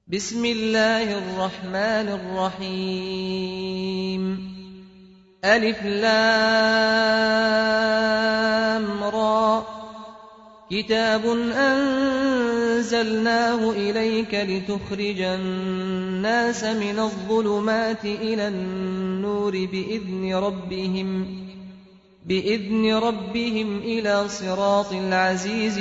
بسم الله الرحمن الرحيم ألف لام را كتاب أنزلناه إليك لتخرج الناس من الظلمات إلى النور بإذن ربهم إلى صراط العزيز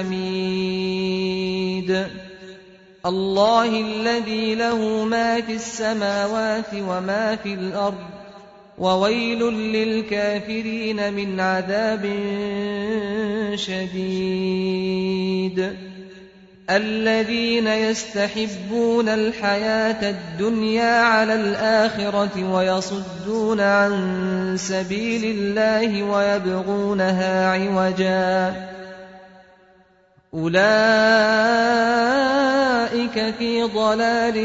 الحميد الله الذي له ما في السماوات وما في الأرض وويل للكافرين من عذاب شديد الذين يستحبون الحياة الدنيا على الآخرة ويصدون عن سبيل الله ويبغونها عوجا أولئك في ضلال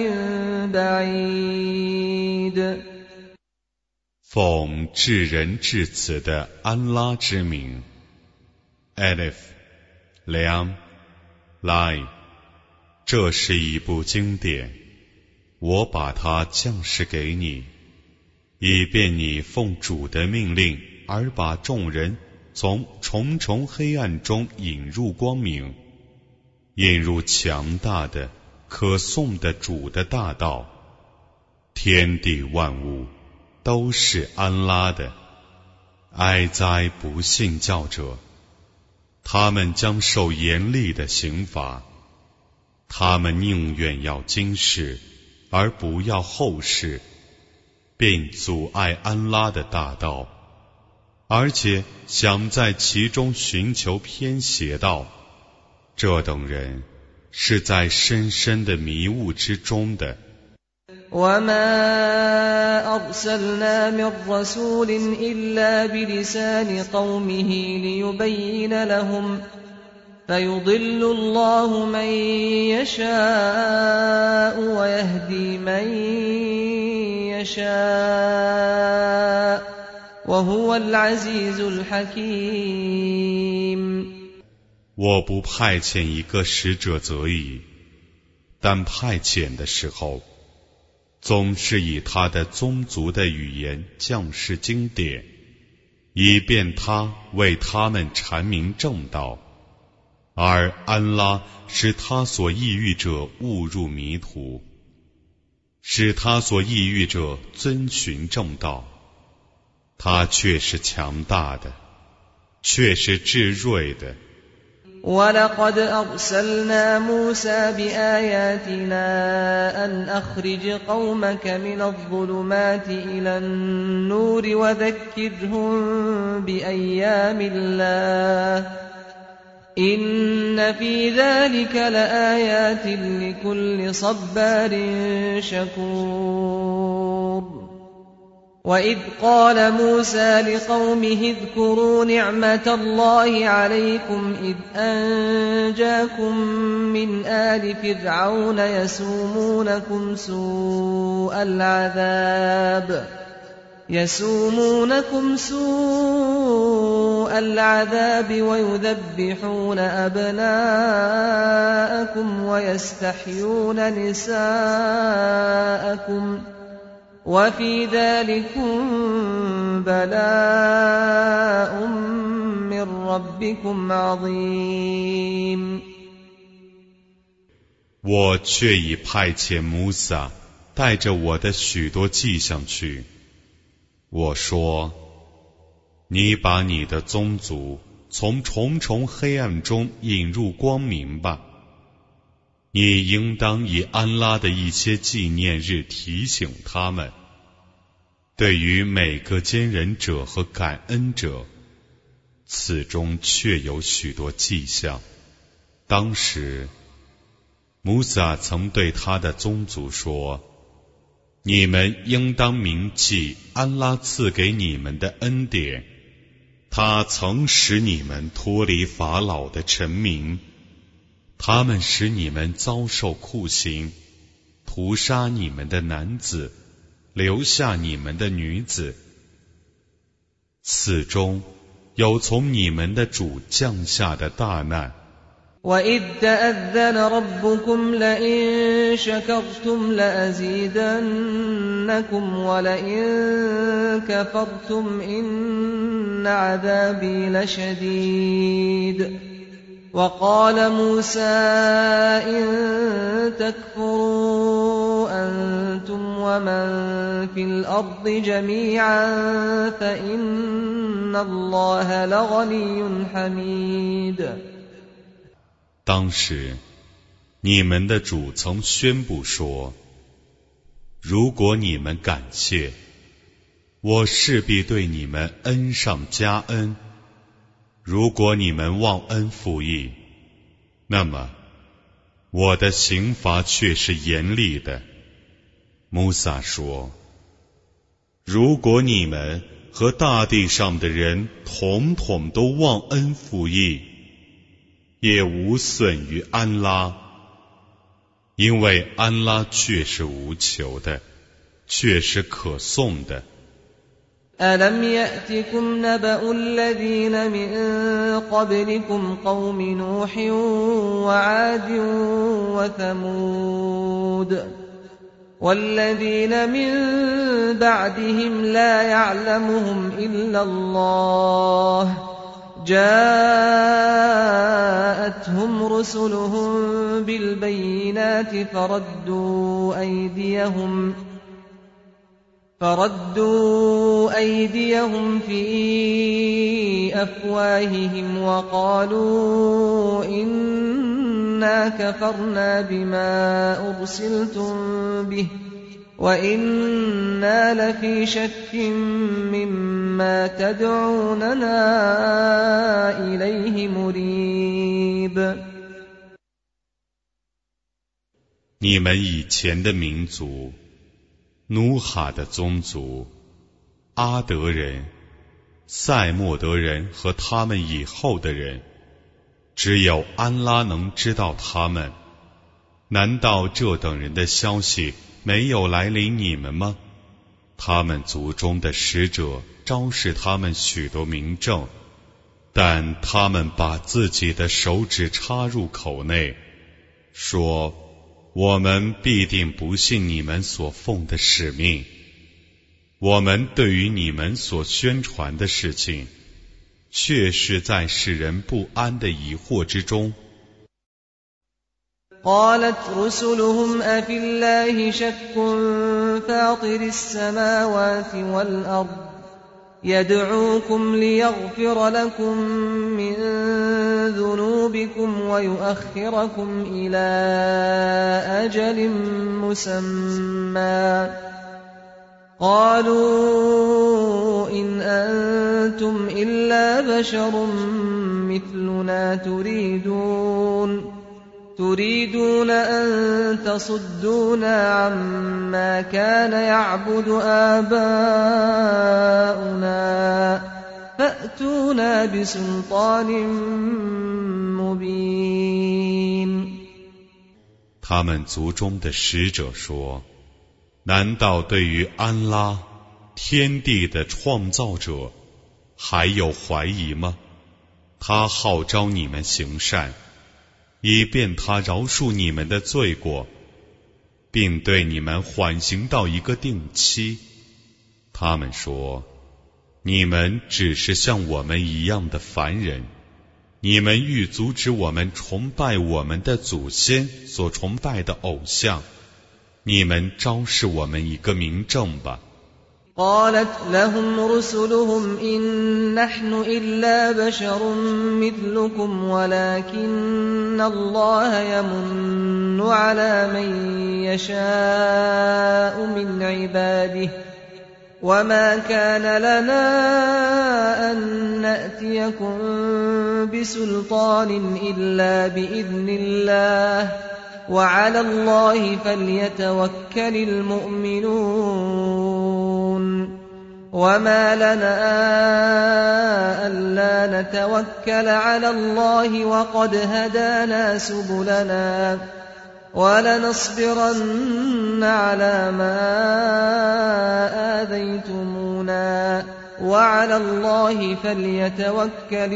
بعيد 奉至仁至慈的安拉之名 Alif Lam Lai 这是一部经典，我把它降示给你，以便你奉主的命令而把众人从重重黑暗中引入光明，引入强大的可颂的主的大道。天地万物都是安拉的，哀哉不信教者，他们将受严厉的刑罚，他们宁愿要今世而不要后世，并阻碍安拉的大道，而且想在其中寻求偏邪道，这等人是在深深的迷雾之中的。 وما أرسلنا من رسول إلا بلسان قومه ليبين لهم فيضل الله من يشاء ويهدي من يشاء وهو العزيز الحكيم 我不派遣一个使者则已，但派遣的时候总是以他的宗族的语言降示经典，以便他为他们阐明正道，而安拉使他所抑郁者误入迷途，使他所抑郁者遵循正道，他却是强大的，却是至睿的。 ولقد أرسلنا موسى بآياتنا أن أخرج قومك من الظلمات إلى النور وذكرهم بأيام الله إن في ذلك لآيات لكل صبار شكور وإذ قال موسى لقومه اذكروا نعمة الله عليكم إذ أنجاكم من آل فرعون يسومونكم سوء العذاب ويذبحون أبناءكم ويستحيون نساءكم وفي ذلكم بلاء من ربكم عظيم 我却已派遣摩萨带着我的许多迹象去。我说，你把你的宗族从重重黑暗中引入光明吧。你应当以安拉的一些纪念日提醒他们，对于每个坚忍者和感恩者，此中确有许多迹象。当时摩萨曾对他的宗族说，你们应当铭记安拉赐给你们的恩典，他曾使你们脱离法老的臣民，他们使你们遭受酷刑，屠杀你们的男子，留下你们的女子。此中有从你们的主降下的大难， وَإِذْ تَأَذَّنَ رَبُّكُمْ لَئِن شَكَرْتُمْ لَأَزِيدَنَّكُمْ وَلَئِن كَفَرْتُمْ إِنَّ عَذَابِي لَشَدِيدٌ وَقَالَ مُوسَىٰ إِن تَكْفُرُوا أَنتُمْ وَمَن فِي الْأَرْضِ جَمِيعًا فَإِنَّ اللَّهَ لَغَنِيٌّ حَمِيدٌ。 当时，你们的主曾宣布说：“如果你们感谢，我势必对你们恩上加恩；如果你们忘恩负义，那么我的刑罚却是严厉的。”穆萨说：“如果你们和大地上的人统统都忘恩负义，也无损于安拉，因为安拉却是无求的，却是可颂的。” أَلَمْ يَأْتِكُمْ نَبَأُ الَّذِينَ مِن قَبْلِكُمْ قَوْمِ نُوحٍ وَعَادٍ وَثَمُودَ وَالَّذِينَ مِن بَعْدِهِمْ لَا يَعْلَمُهُمْ إِلَّا اللَّهُ جاءتهم رسلهم بالبينات فردوا أيديهم في أفواههم وقالوا إنا كفرنا بما أرسلتم به وَإِنَّا لَفِي شَكٍّ مِّمَّا تَدْعُونَنَا إِلَيْهِ مُرِيبٍ。 你们以前的民族，努哈的宗族，阿德人、塞莫德人和他们以后的人，只有安拉能知道他们。难道这等人的消息没有来临你们吗？他们族中的使者昭示他们许多明证，但他们把自己的手指插入口内，说：“我们必定不信你们所奉的使命。我们对于你们所宣传的事情，却是在使人不安的疑惑之中。” قالت رسلهم أفي الله شك فاطر السماوات والأرض يدعوكم ليغفر لكم من ذنوبكم ويؤخركم إلى أجل مسمى قالوا إن أنتم إلا بشر مثلنا تريدون أن تصدونا عما كان يعبد آباؤنا فأتونا بسلطان مبين。 他们族中的使者说：“难道对于安拉，天地的创造者，还有怀疑吗？他号召你们行善，以便他饶恕你们的罪过，并对你们缓刑到一个定期。”他们说：“你们只是像我们一样的凡人，你们欲阻止我们崇拜我们的祖先所崇拜的偶像，你们昭示我们一个明证吧。” قالت لهم رسلهم إن نحن إلا بشر مثلكم ولكن الله يمن على من يشاء من عباده وما كان لنا أن نأتيكم بسلطان إلا بإذن الله وعلى الله فليتوكل المؤمنون وما لنا ألا نتوكل على الله وقد هدانا سبلنا ولنصبرن على ما آذيتمونا وعلى الله فليتوكل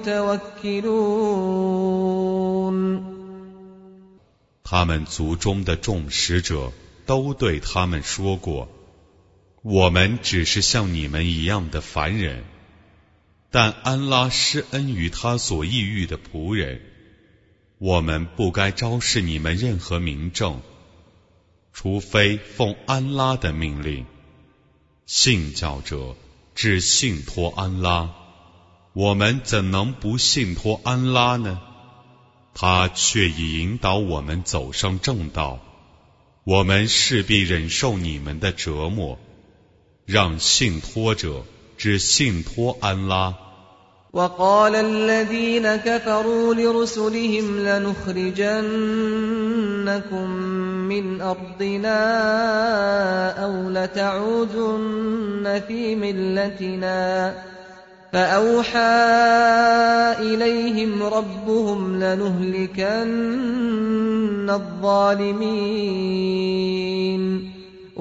المتوكلون。 他们族中的众使者都对他们说过，我们只是像你们一样的凡人，但安拉施恩于他所抑郁的仆人，我们不该昭示你们任何明证，除非奉安拉的命令。信教者只信托安拉，我们怎能不信托安拉呢？他却已引导我们走上正道，我们势必忍受你们的折磨，让信托者只信托安拉。 وقال الذين كفروا لرسلهم لنخرجنكم من أرضنا أو لتعودن في ملتنا فأوحى إليهم ربهم لنهلكن الظالمين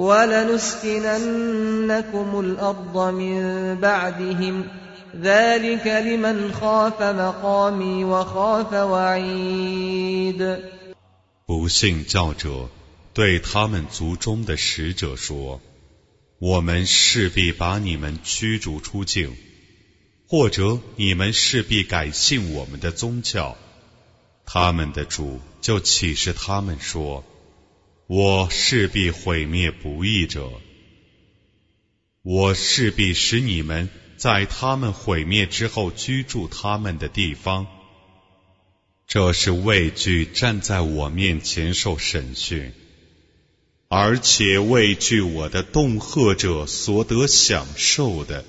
ولنسكننكم الأرض من بعدهم ذلك لمن خاف مقامي وخاف وعيد。 不信教者对他们族中的使者说，我们势必把你们驱逐出境，或者你们势必改信我们的宗教。他们的主就启示他们说，我势必毁灭不义者，我势必使你们在他们毁灭之后居住他们的地方，这是畏惧站在我面前受审讯，而且畏惧我的恫吓者所得享受的。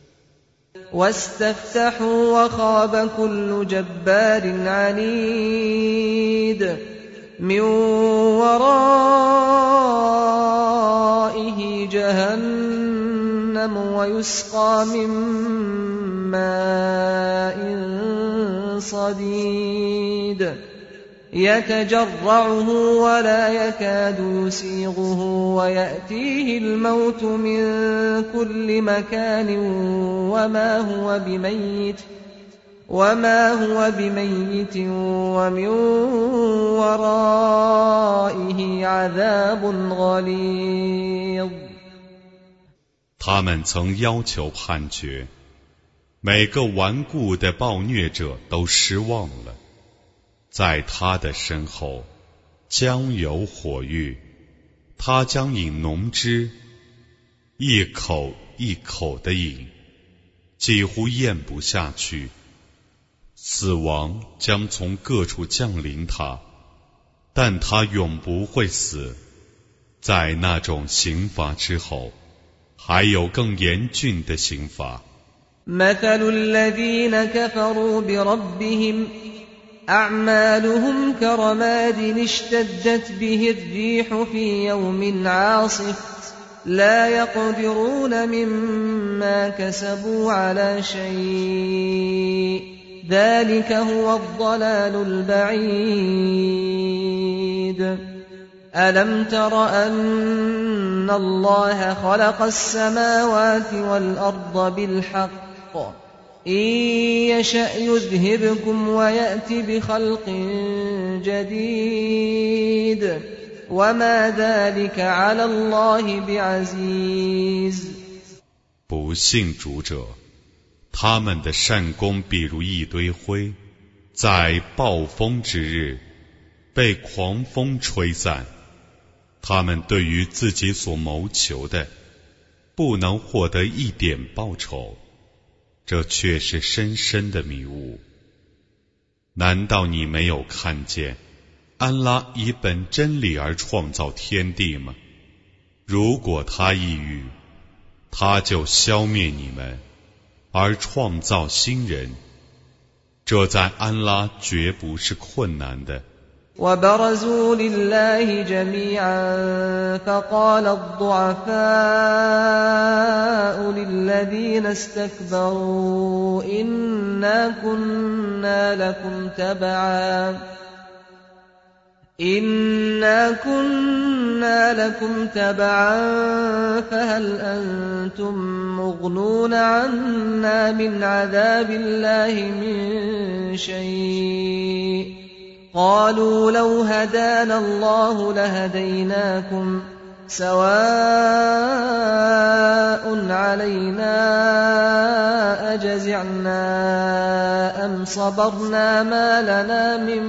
واستفتحوا وخاب كل جبار عنيد من ورائه جهنم ويسقى من ماء صديد يتجرعه ولا يكاد يسيغه ويأتيه الموت من كل مكان وما هو بميت ومن ورائه عذاب غليظ。 他们曾要求判决，每个顽固的暴虐者都失望了，在他的身后将有火狱，他将饮浓汁，一口一口地饮，几乎咽不下去。死亡将从各处降临他，但他永不会死。在那种刑罚之后，还有更严峻的刑罚。 مثل الذين كفروا بربهم أعمالهم كرماد اشتدت به الريح في يوم عاصف لا يقدرون مما كسبوا على شيء ذلك هو الضلال البعيد ألم تر أن الله خلق السماوات والأرض بالحق إن يشأ يذهبكم ويأت بخلق جديد وما ذلك على الله بعزيز。 不信主者，他们的善功比如一堆灰，在暴风之日被狂风吹散，他们对于自己所谋求的不能获得一点报酬，这却是深深的迷雾。难道你没有看见安拉以本真理而创造天地吗？如果他抑郁，他就消灭你们，而创造新人，这在安拉绝不是困难的。 وبرزوا لله جميعا فقال الضعفاء للذين استكبروا إنا كنا كنا لكم تبعا فهل أنتم مغنون عنا من عذاب الله من شيء قالوا لو هدانا الله لهديناكم سواء علينا أجزعنا أم صبرنا ما لنا من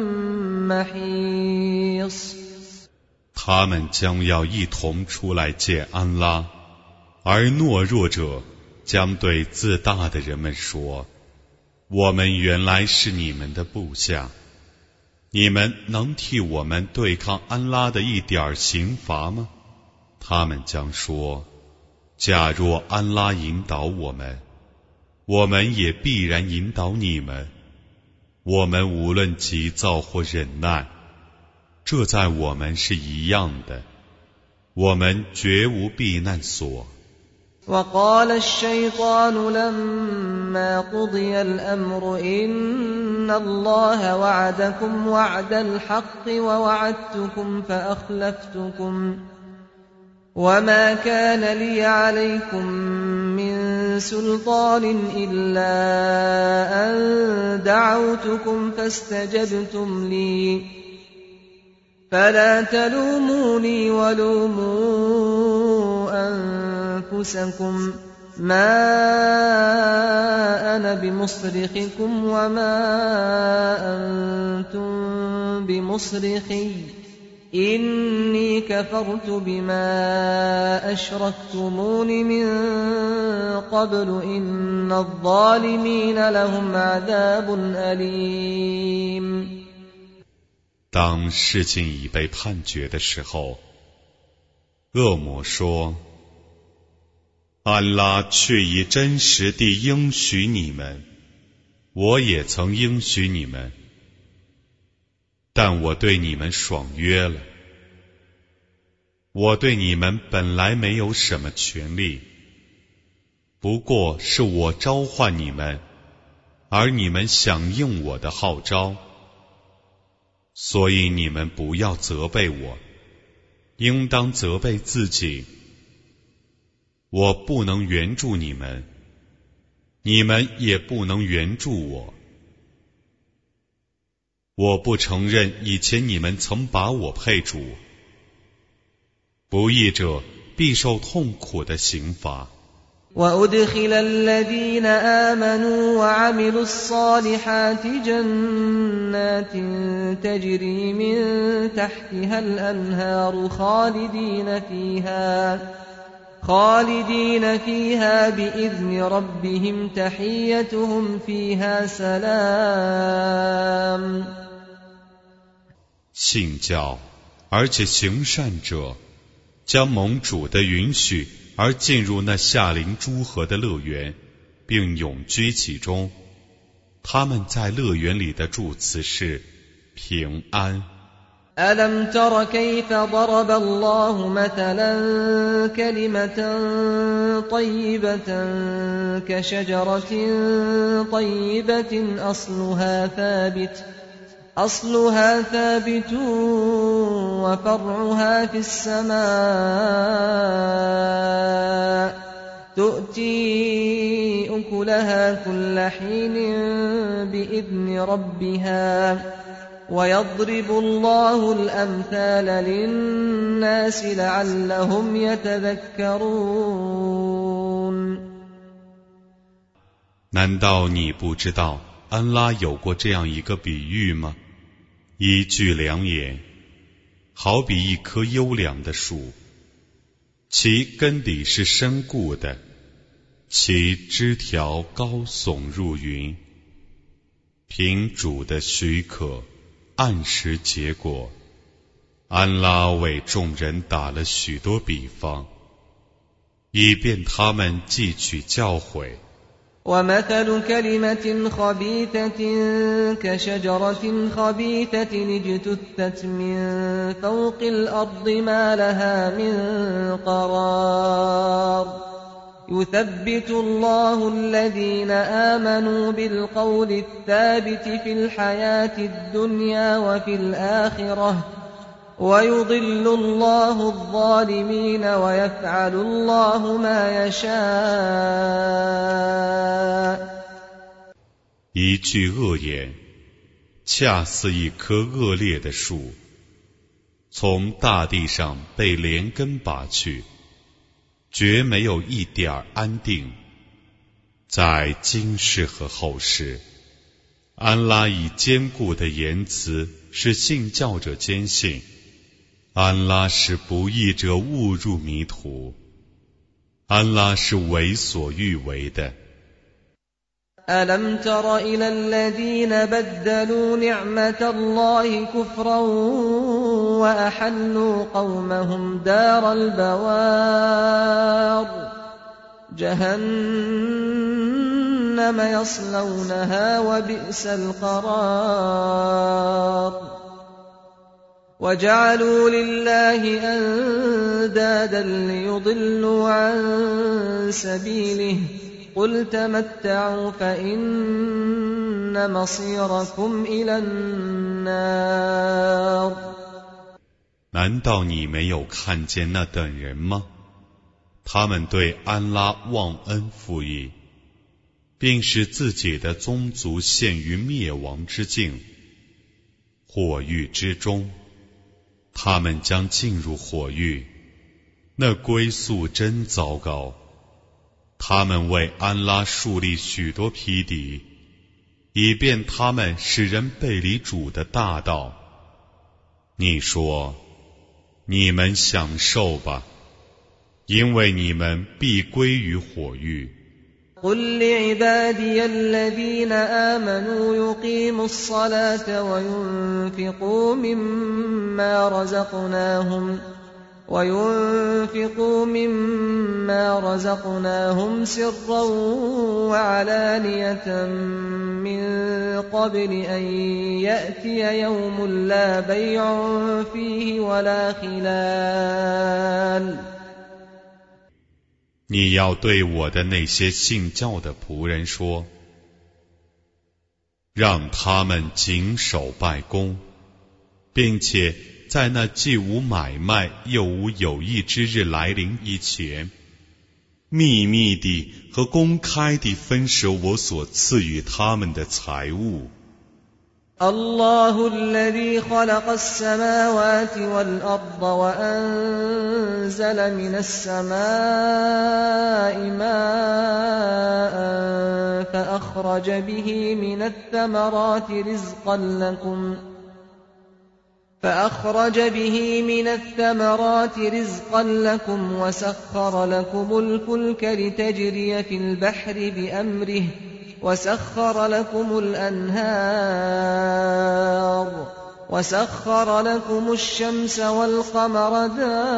محيص。 他们将要一同出来见安拉，而懦弱者将对自大的人们说：我们原来是你们的部下，你们能替我们对抗安拉的一点刑罚吗？他们将说：假若安拉引导我们，我们也必然引导你们。我们无论急躁或忍耐，这在我们是一样的，我们绝无避难所。 وقال الشيطان لما قضي الأمر إن الله وعدكم وعد الحق ووعدتكم فأخلفتكم وما كان لي عليكم من سلطان إلا أن دعوتكم فاستجبتم لي فلا تلوموني ولوموا أنفسكم ما أنا بمصرخكم وما أنتم بمصرخي إني كفرت بما أشركتمون من قبل إن الظالمين لهم عذاب أليم。 当事情已被判决的时候，恶魔说：安拉却已真实地应许你们，我也曾应许你们，但我对你们爽约了。我对你们本来没有什么权利，不过是我召唤你们，而你们响应我的号召，所以你们不要责备我，应当责备自己。我不能援助你们，你们也不能援助我。我不承认以前你们曾把我配主，不义者必受痛苦的刑罚。 وأدخل الذين آمنوا وعملوا الصالحات جنات تجري من تحتها الأنهار خالدين فيها بإذن ربهم تحيتهم فيها سلام。 信教而且行善者，将盟主的允许而进入那下临诸河的乐园，并永居其中。他们在乐园里的祝词是平安。 ألم تر كيف ضرب الله مثلا كلمة طيبة كشجرة طيبة أصلها ثابت وفرعها في السماء تؤتي أكلها كل حين بإذن ربها ويضرب الله الأمثال للناس لعلهم يتذكرون。 难道你不知道安拉有过这样一个比喻吗？一句良言，好比一棵优良的树，其根底是深固的，其枝条高耸入云，凭主的许可按时结果。安拉为众人打了许多比方，以便他们记取教诲。 ومثل كلمة خبيثة كشجرة خبيثة اجتثت من فوق الأرض ما لها من قرار يثبت الله الذين آمنوا بالقول الثابت في الحياة الدنيا وفي الآخرة ويضل الله الظالمين ويفعل الله ما يشاء。 一句恶言，恰似一棵恶劣的树，从大地上被连根拔去，绝没有一点安定。在今世和后世，安拉以坚固的言辞使信教者坚信，安拉使不义者误入迷途，安拉是为所欲为的。 ألم تر إلى الذين بدلوا نعمة الله كفرا وأحلوا قومهم دار البوار جهنم يصلونها وبئس القرار وجعلوا لله أندادا ليضلوا عن سبيله قل تمتعوا فإن مصيركم إلى النار。 难道你没有看见那等人吗？他们对安拉忘恩负义，并使自己的宗族陷于灭亡之境，火狱之中，他们将进入火狱，那归宿真糟糕。他们为安拉树立许多匹敌，以便他们使人背离主的大道。你说，你们享受吧，因为你们必归于火狱。 قل لعبادي الذين آمنوا يقيموا الصلاة وينفقوا مما رزقناهم سرا وعلانية من قبل أن يأتي يوم لا بيع فيه ولا خلال。 你要对我的那些信教的仆人说，让他们谨守拜功，并且在那既无买卖又无有益之日来临以前，秘密地和公开地分舍我所赐予他们的财物。 الله الذي خلق السماوات والأرض وأنزل من السماء ماء فأخرج به من الثمرات رزقا لكم وسخر لكم الفلك لتجري في البحر بأمره وسخر لكم الأنهار وسخر لكم الشمس والقمر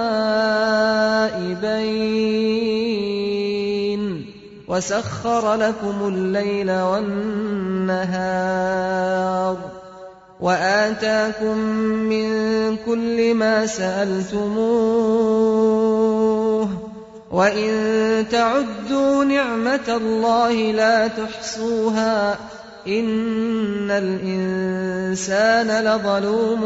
دائبين وسخر لكم الليل والنهار وآتاكم من كل ما سألتموه وإن تعدوا نعمة الله لا تحصوها إن الإنسان لظلوم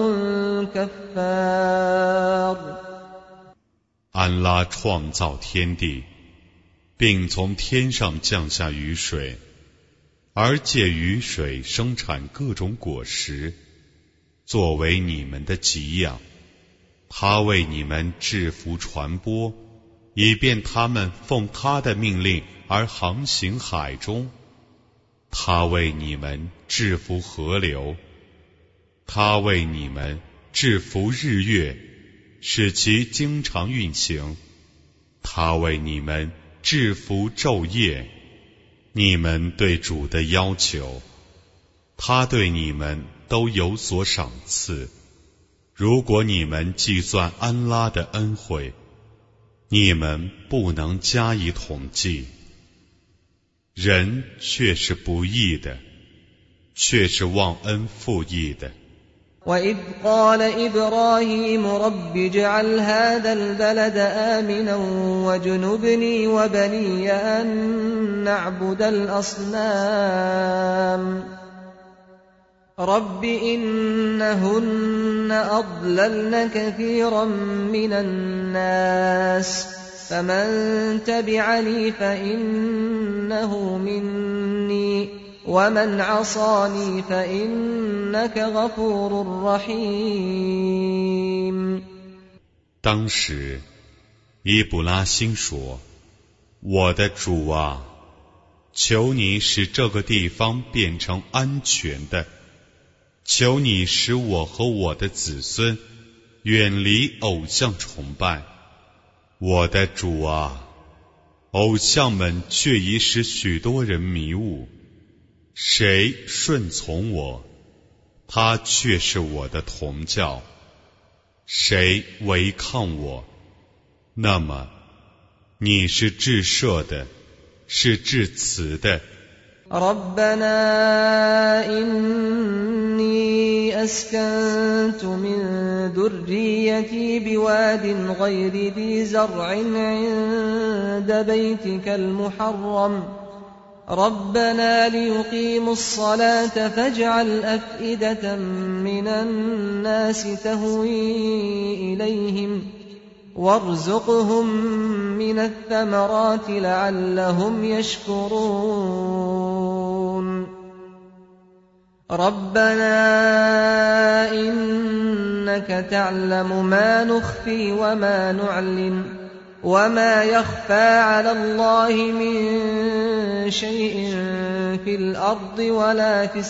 كفار。 安拉创造天地，并从天上降下雨水，而借雨水生产各种果实，作为你们的给养。他为你们制服传播，以便他们奉他的命令而航行海中。他为你们制服河流，他为你们制服日月，使其经常运行。他为你们制服昼夜。你们对主的要求，他对你们都有所赏赐。如果你们计算安拉的恩惠，你们不能加以统计。人却是不义的，却是忘恩负义的。 وَإِذْ قَالَ إِبْرَاهِيمُ رَبِّ اجْعَلْ هَذَا الْبَلَدَ آمِنًا وَاجْنُبْنِي وَبَنِيَّ أَن نَّعْبُدَ الْأَصْنَامَ رب إنهن أضللن كثيرا من الناس فمن تبعني فإنه مني ومن عصاني فإنك غفور رحيم。 当时，伊布拉欣说：“我的主啊，求你使这个地方变成安全的，求你使我和我的子孙远离偶像崇拜。我的主啊，偶像们却已使许多人迷雾，谁顺从我，他却是我的同教；谁违抗我，那么你是至赦的，是至慈的。 ربنا إني أسكنت من ذريتي بواد غير ذي زرع عند بيتك المحرم ربنا ليقيموا الصلاة فاجعل أفئدة من الناس تهوي إليهم وارزقهم من الثمرات لعلهم يشكرون ربنا إنك تعلم ما نخفي وما نعلن وما يخفى على الله من شيء في الأرض ولا في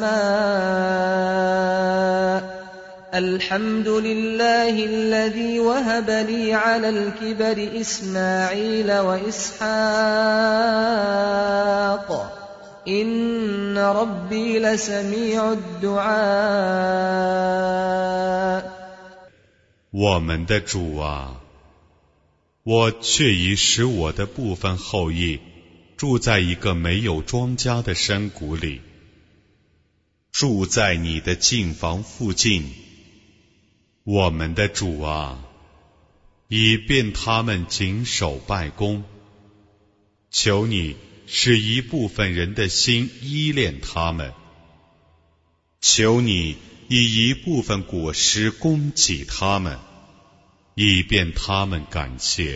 السماء الحمد لله الذي وهب لي على الكبر إسماعيل وإسحاق إن ربي لسميع الدعاء。 我们的主啊，我却已使我的部分后裔住在一个没有庄稼的山谷里，住在你的境房附近。我们的主啊，以便他们谨守拜功，求你使一部分人的心依恋他们，求你以一部分果实供给他们，以便他们感谢。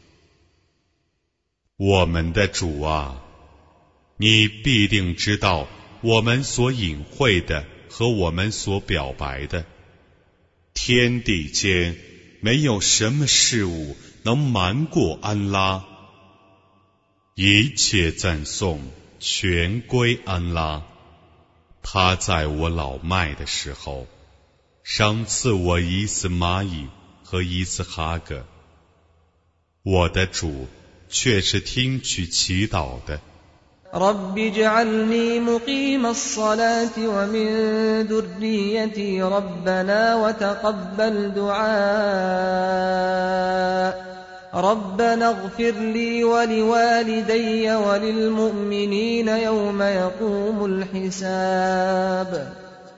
我们的主啊，你必定知道我们所隐晦的和我们所表白的。天地间没有什么事物能瞒过安拉，一切赞颂全归安拉。他在我老迈的时候赏赐我伊斯玛仪和伊斯哈格，我的主却是听取祈祷的。 رب اجعلني مقيم الصلاة ومن ذريتي ربنا وتقبل دعاء ربنا اغفر لي ولوالدي وللمؤمنين يوم يقوم الحساب。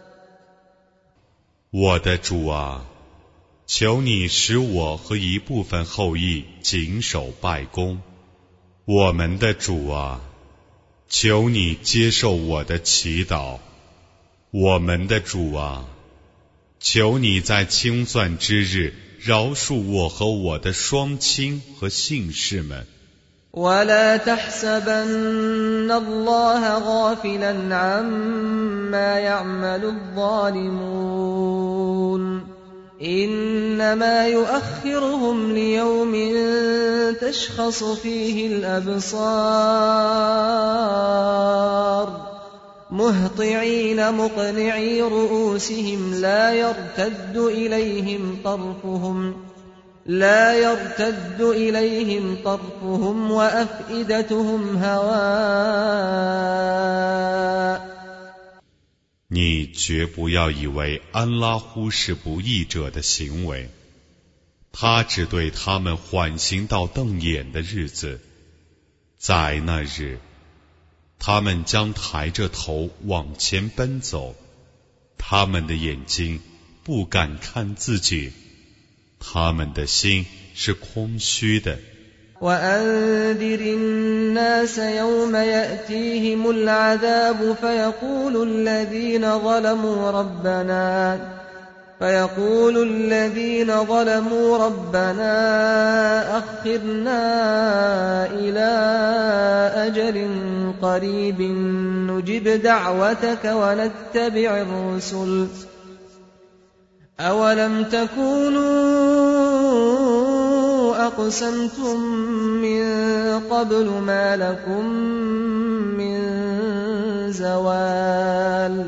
我的主啊，求你使我和一部分后裔谨守拜功。我们的主啊，求你接受我的祈祷。我们的主啊，求你在清算之日饶恕我和我的双亲和信士们。 ولا تحسبن الله غافلا عما يعمل الظالمون إنما يؤخرهم ليوم تشخص فيه الأبصار مهطعين مقنعي رؤوسهم لا يرتد إليهم طرفهم وأفئدتهم هواء。 你绝不要以为安拉忽视不义者的行为，他只对他们缓刑到瞪眼的日子，在那日，他们将抬着头往前奔走，他们的眼睛不敢看自己，他们的心是空虚的。 وأنذر الناس يوم يأتيهم العذاب فيقول الذين ظلموا ربنا أخرنا إلى أجل قريب نجب دعوتك ونتبع الرسل أولم تكونوا أقسمتم من قبل ما لكم من زوال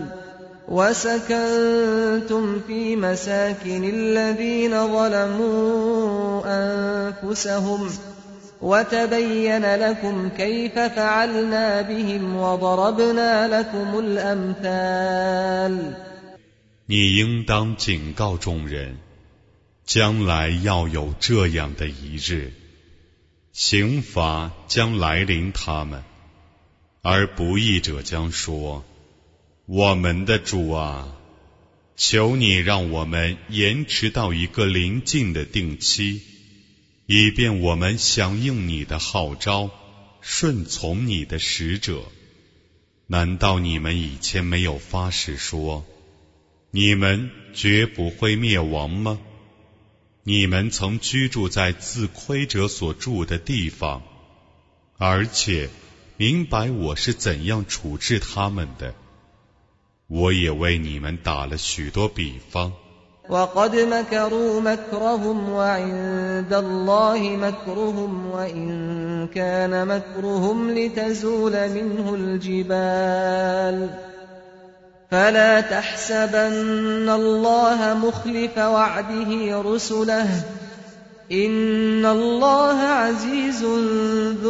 وسكنتم في مساكن الذين ظلموا أنفسهم وتبين لكم كيف فعلنا بهم وضربنا لكم الأمثال。 你应当警告众人，将来要有这样的一日，刑罚将来临他们，而不义者将说：我们的主啊，求你让我们延迟到一个临近的定期，以便我们响应你的号召，顺从你的使者。难道你们以前没有发誓说，你们绝不会灭亡吗？你们曾居住在自亏者所住的地方，而且明白我是怎样处置他们的。我也为你们打了许多比方。 وَقَدْ مَكَرُوا مَكْرَهُمْ وَعِندَ اللَّهِ مَكْرُهُمْ وَإِن كَانَ مَكْرُهُمْ لِتَزُولَ مِنْهُ الْجِبَالُ فَلَا تَحْسَبَنَّ اللَّهَ مُخْلِفَ وَعْدِهِ رُسُلَهُ إِنَّ اللَّهَ عَزِيزٌ ذُو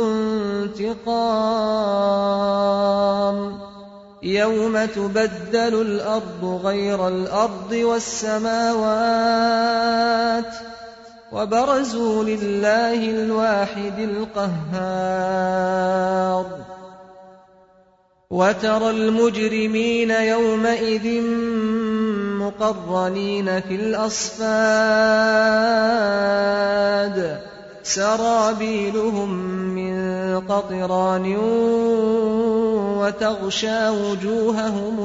انتِقَامٍ يوم تبدل الأرض غير الأرض والسماوات وبرزوا لله الواحد القهار وترى المجرمين يومئذ مقرنين في الأصفاد سرابيلهم من قطران وتغشى وجوههم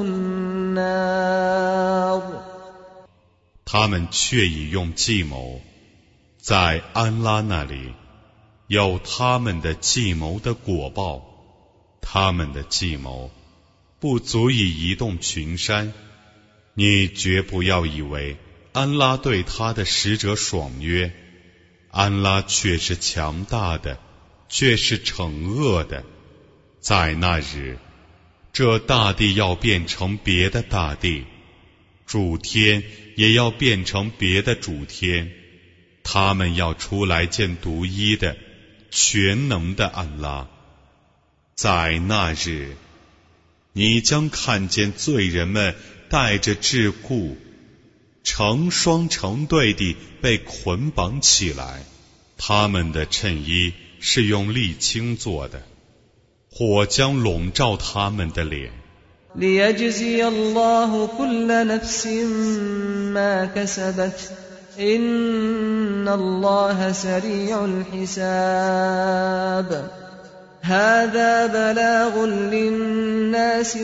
النار 他们却已用计谋，在安拉那里有他们的计谋的果报，他们的计谋不足以移动群山。你绝不要以为安拉对他的使者爽约，安拉却是强大的，却是惩恶的。在那日，这大地要变成别的大地，主天也要变成别的主天，他们要出来见独一的全能的安拉。在那日，你将看见罪人们带着桎梏，成双成对地被捆绑起来，他们的衬衣是用沥青做的，火将笼罩他们的脸。 ليجزي الله كل نفس ما كسبت إن الله سريع الحساب هذا بلاغ للناس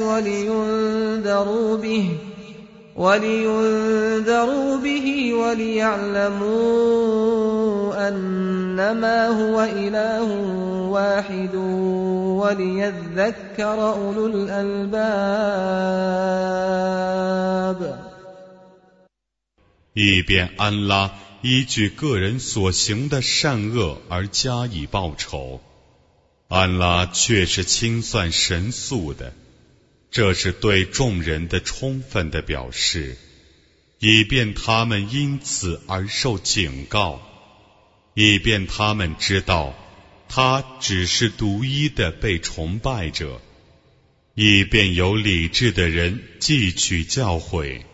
ولينذروا به وليعلموا أنما هو إله واحد وليذكر أولو الألباب 以便安拉依据个人所行的善恶而加以报酬，安拉却是清算神速的，这是对众人的充分的表示，以便他们因此而受警告，以便他们知道他只是独一的被崇拜者，以便有理智的人汲取教诲。